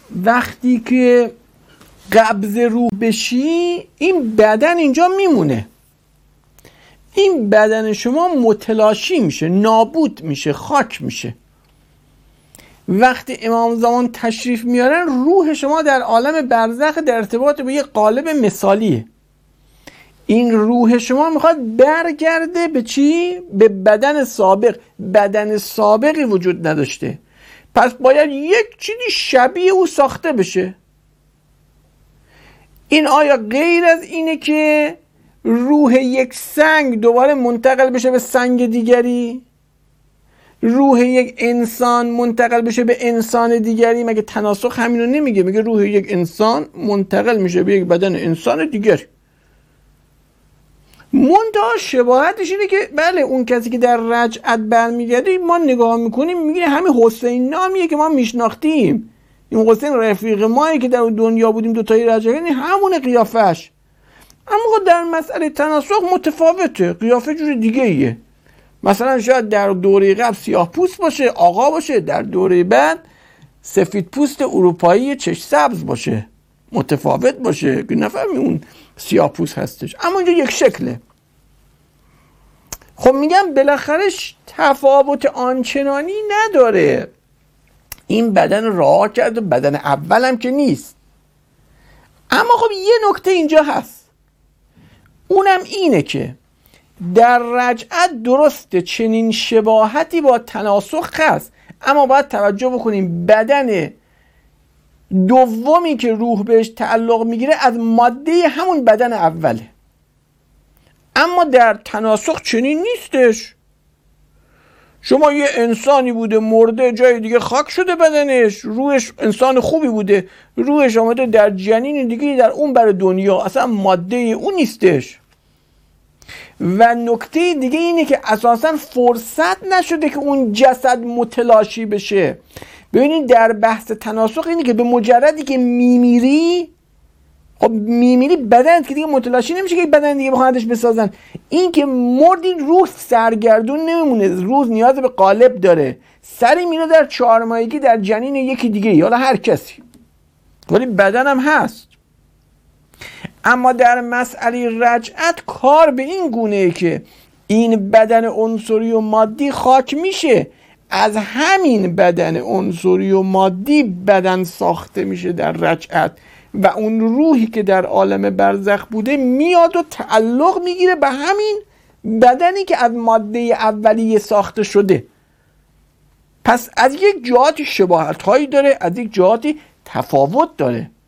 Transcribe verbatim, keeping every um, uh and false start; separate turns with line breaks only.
وقتی که قبض روح بشی این بدن اینجا میمونه، این بدن شما متلاشی میشه، نابود میشه، خاک میشه. وقتی امام زمان تشریف میارن روح شما در عالم برزخ در ارتباط به یه قالب مثالیه. این روح شما میخواد برگرده به چی؟ به بدن سابق. بدن سابقی وجود نداشته، پس باید یک چیزی شبیه او ساخته بشه. این آیا غیر از اینه که روح یک سنگ دوباره منتقل بشه به سنگ دیگری؟ روح یک انسان منتقل بشه به انسان دیگری؟ مگه تناسخ همینو نمیگه؟ میگه روح یک انسان منتقل میشه به یک بدن انسان دیگری. منتها شباهتش اینه که بله اون کسی که در رجعت برمیگرده ما نگاه میکنیم میگه همین حسین نامیه که ما میشناختیم، این حسین رفیق مایی که در دنیا بودیم دوتایی رجعت، یعنی همون قیافش. اما در مسئله تناسخ متفاوته، قیافه جور دیگه ایه. مثلا شاید در دوره قبل سیاه پوست باشه، آقا باشه، در دوره بعد سفید پوست اروپایی چشم سبز باشه، متفاوت باشه که نفهمی اون سیاه پوست هستش، اما اینجا یک شکله. خب میگم بالاخره تفاوت آنچنانی نداره. این بدن رها کرده، بدن اولم که نیست. اما خب یه نکته اینجا هست، اونم اینه که در رجعت درسته چنین شباهتی با تناسخ هست، اما باید توجه بکنیم بدن دومی که روح بهش تعلق میگیره از ماده همون بدن اوله. اما در تناسخ چنین نیستش. شما یه انسانی بوده مرده جای دیگه خاک شده بدنش، روحش انسان خوبی بوده، روحش آمده در جنین دیگه در اون بر دنیا، اصلا ماده اون نیستش. و نکته دیگه اینه که اساسا فرصت نشده که اون جسد متلاشی بشه. ببینید در بحث تناسخ اینه که به مجردی که میمیری، خب میمیری بدنت که دیگه متلاشی نمیشه که بدن دیگه بخوان ازش بسازن. این که مردی روح سرگردون نمیمونه، روح نیاز به قالب داره، سری میره در چهار ماهگی در جنین یکی دیگه یا هر کسی، ولی بدن هم هست. اما در مسئله رجعت کار به این گونه که این بدن عنصری و مادی خاک میشه، از همین بدن عنصری و مادی بدن ساخته میشه در رجعت، و اون روحی که در عالم برزخ بوده میاد و تعلق میگیره به همین بدنی که از ماده اولیه ساخته شده. پس از یک جهاتی شباهت هایی داره، از یک جهاتی تفاوت داره.